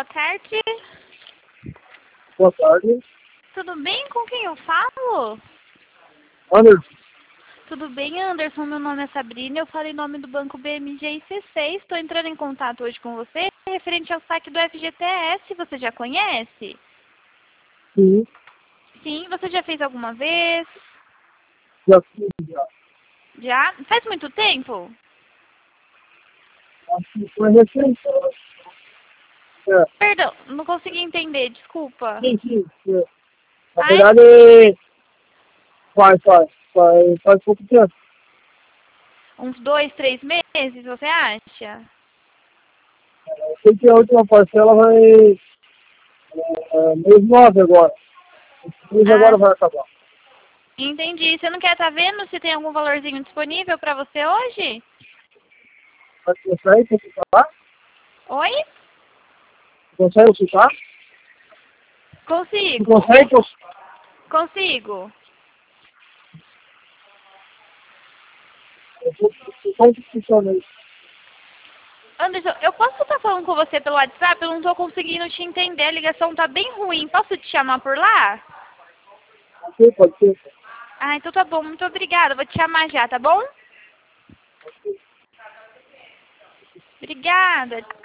tarde. Boa tarde. Tudo bem? Com quem eu falo? Anderson. Tudo bem, Anderson? Meu nome é Sabrina. Eu falo em nome do Banco BMG e C6. Estou entrando em contato hoje com você referente ao saque do FGTS. Você já conhece? Sim. Sim. Você já fez alguma vez? Já fiz, já. Já? Faz muito tempo? Acho que foi recente. É. Perdão, não consegui entender. Desculpa. Sim. É. Na Faz? verdade, faz pouco tempo. Uns 2, 3 meses, você acha? Eu sei que a última parcela vai mês 9 agora. Esse mês agora Ah, vai acabar. entendi. Você não quer estar vendo se tem algum valorzinho disponível para você hoje? Mas consegue consultar? Oi? Consegue consultar? Você Consigo. consegue consultar? Consigo. Como que funciona isso? Anderson, eu posso estar falando com você pelo WhatsApp? Eu não estou conseguindo te entender. A ligação tá bem ruim. Posso te chamar por lá? Ok, pode ser. Ah, então tá bom. Muito obrigada. Vou te chamar já, tá bom? Obrigada.